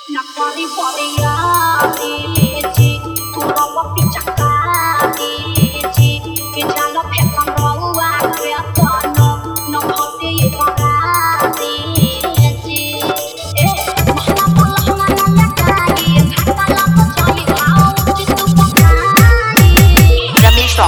Nakari Pariyaji, Turawa Pichakari, Kijana Pekarawa Kretano, Namasi Paradi, Mahamala Lakari, Hatala Pachai, how to Pakari. Ramisha.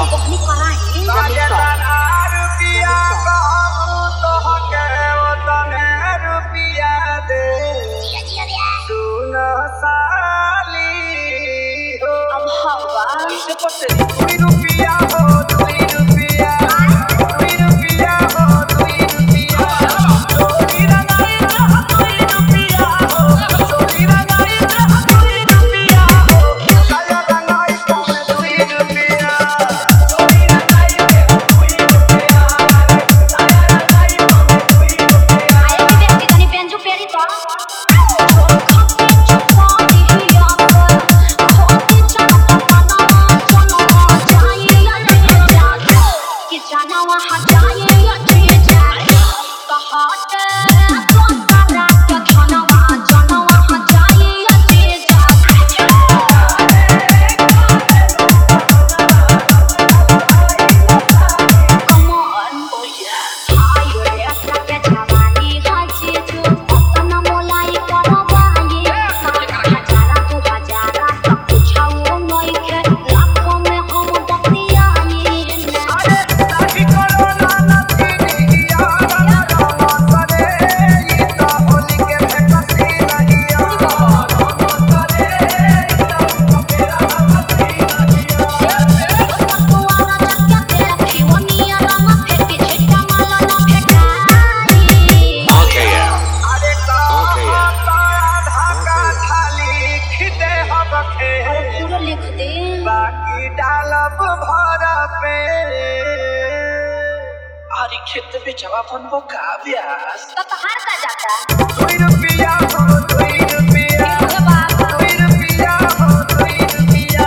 खेत में जवा बनबो का ब्यास तो तहार का जाता ₹2 हो ₹2 ₹2 हो ₹2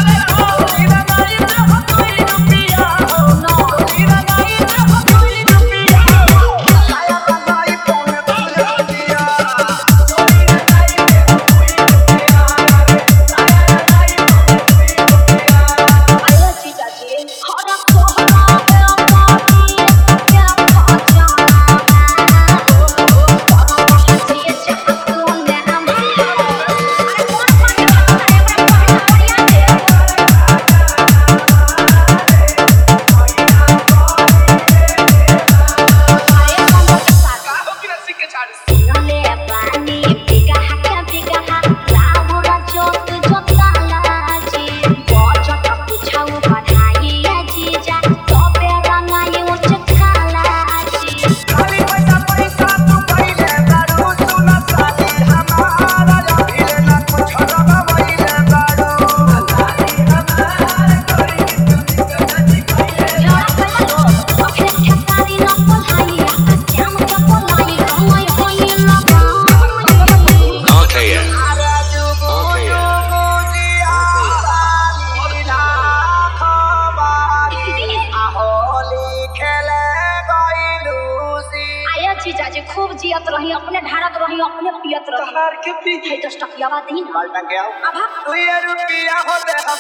जीजाजी खूब जियत रही अपने ढारत रही अपने पियत रही तहार के पी है 10 टकियावा दी ना मालटा के आओ अब ₹2 हो दे हम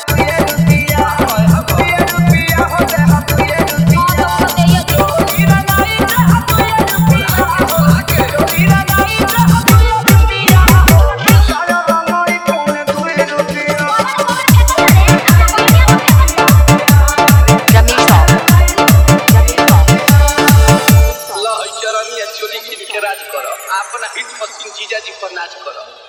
₹2 हो दे हम अपना हिट मशीन जीजाजी पर नाच करो।